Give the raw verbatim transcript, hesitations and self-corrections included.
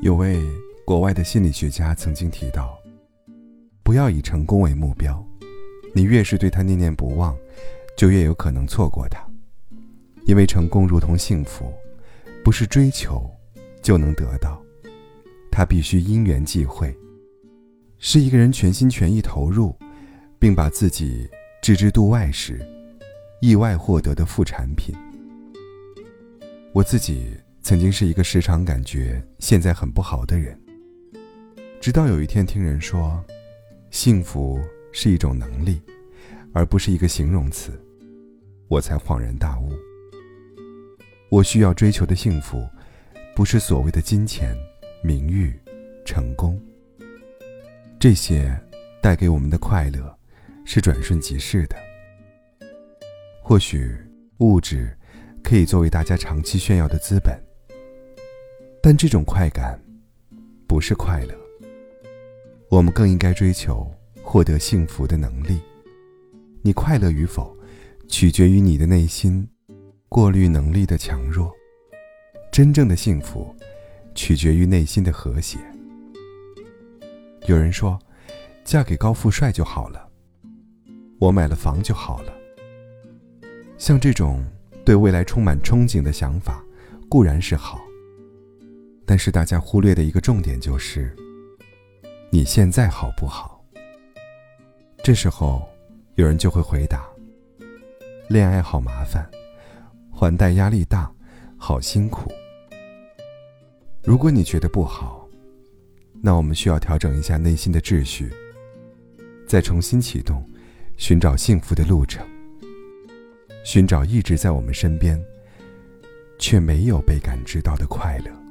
有位国外的心理学家曾经提到，不要以成功为目标，你越是对它念念不忘，就越有可能错过它。因为成功如同幸福，不是追求就能得到，它必须因缘际会，是一个人全心全意投入，并把自己置之度外时，意外获得的副产品。我自己曾经是一个时常感觉现在很不好的人，直到有一天听人说，幸福是一种能力，而不是一个形容词，我才恍然大悟。我需要追求的幸福，不是所谓的金钱、名誉、成功，这些带给我们的快乐是转瞬即逝的。或许物质可以作为大家长期炫耀的资本，但这种快感不是快乐。我们更应该追求获得幸福的能力。你快乐与否，取决于你的内心过滤能力的强弱。真正的幸福取决于内心的和谐。有人说，嫁给高富帅就好了，我买了房就好了。像这种对未来充满憧憬的想法固然是好，但是大家忽略的一个重点就是，你现在好不好？这时候有人就会回答，恋爱好麻烦，还贷压力大，好辛苦。如果你觉得不好，那我们需要调整一下内心的秩序，再重新启动寻找幸福的路程，寻找一直在我们身边却没有被感知到的快乐。